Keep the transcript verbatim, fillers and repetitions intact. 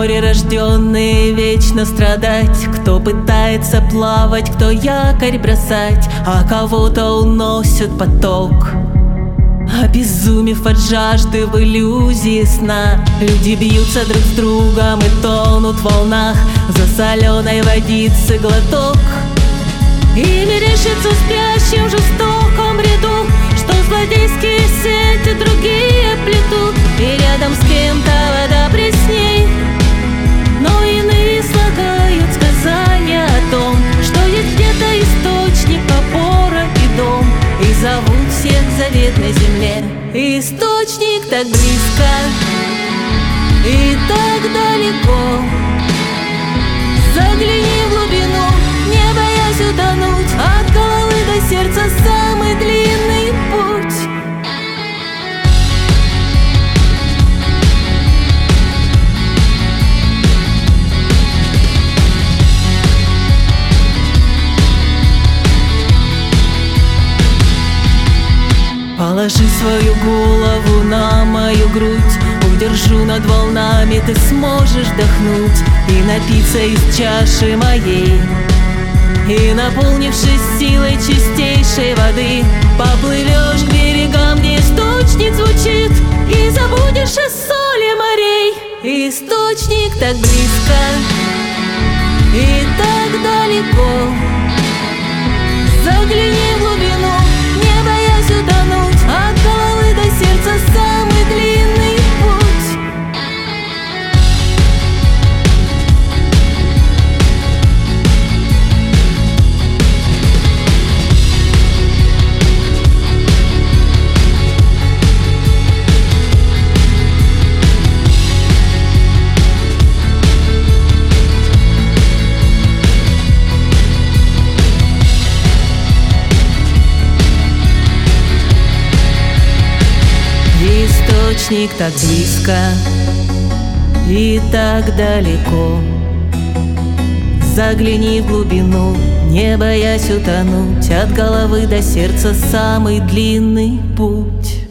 море рожденные вечно страдать, кто пытается плавать, кто якорь бросать, а кого-то уносит поток. Обезумев от жажды в иллюзии сна, люди бьются друг с другом и тонут в волнах за соленой водицы глоток. И мерещится спящим в жестоком ряду, что злодейские сети другие плетут, и рядом с кем-то вода пресней. Но иные слагают сказания о том, что есть где-то источник, опора и дом, и зовут всех к заветной земле. Источник так близко и так далеко. Загляни в глубину, не боясь утонуть, от головы до сердца самый длинный путь. Положи свою голову на мою грудь, удержу над волнами, ты сможешь вдохнуть и напиться из чаши моей. И, наполнившись силой чистейшей воды, поплывешь к берегам, где источник звучит, и забудешь о соли морей. Источник так близко и так далеко. Загляни в глубину, не боясь утонуть, от головы до сердца самый длинный путь. Источник так близко и так далеко. Загляни в глубину, не боясь утонуть, от головы до сердца самый длинный путь.